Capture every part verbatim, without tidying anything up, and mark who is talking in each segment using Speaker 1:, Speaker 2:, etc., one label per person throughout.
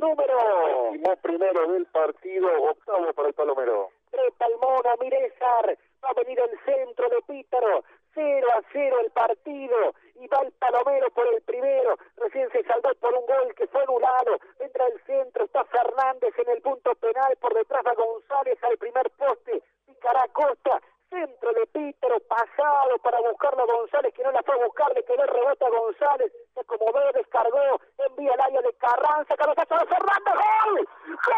Speaker 1: número.
Speaker 2: Décimo primero del partido, octavo para el Palomero.
Speaker 1: Trepa el mono, Mirezar, va a venir el centro de Pítaro, cero a cero el partido, y va el Palomero por el primero, recién se salvó por un gol que fue anulado, entra el centro, está Fernández en el punto penal, por detrás va González al primer poste, picará Costa, centro de Pítaro, pasado para buscarlo a González, que no la fue a buscar, le quedó el rebote a González, se acomodó, descargó, envía al área de Carranza, cabezazo de Fernández, ¡gol! ¡Gol!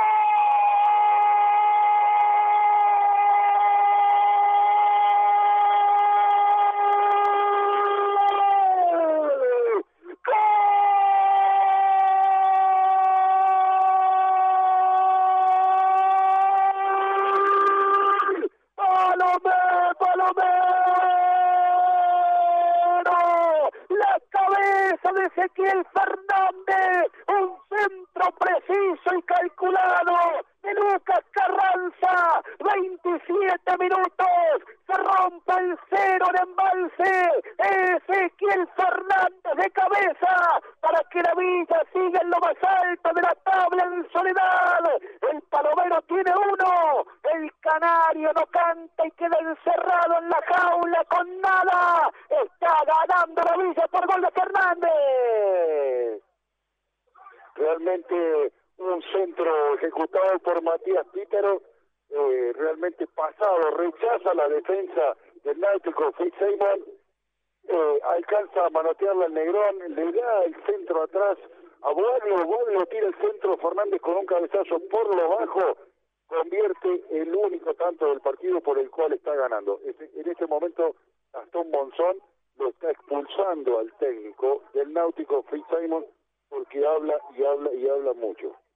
Speaker 1: De Ezequiel Fernández, un centro preciso y calculado de Lucas Carranza, veintisiete minutos, se rompe el cero de embalse, Ezequiel Fernández de cabeza, para que la Villa siga en lo más alto de la tabla en soledad, el Palomero tiene uno, el Canario no canta y queda encerrado en la jaula con nada, está ganando la Villa por gol de Fernández.
Speaker 2: Realmente un centro ejecutado por Matías Pítaro, eh, realmente pasado, rechaza la defensa del Náutico Fitzsimons, eh, alcanza a manotearla al Negrón, le da el centro atrás a Boablo, Boablo tira el centro, Fernández con un cabezazo por lo bajo, convierte el único tanto del partido por el cual está ganando. En este momento Gastón Monzón lo está expulsando al técnico del Náutico Fitzsimons porque habla y habla y habla mucho.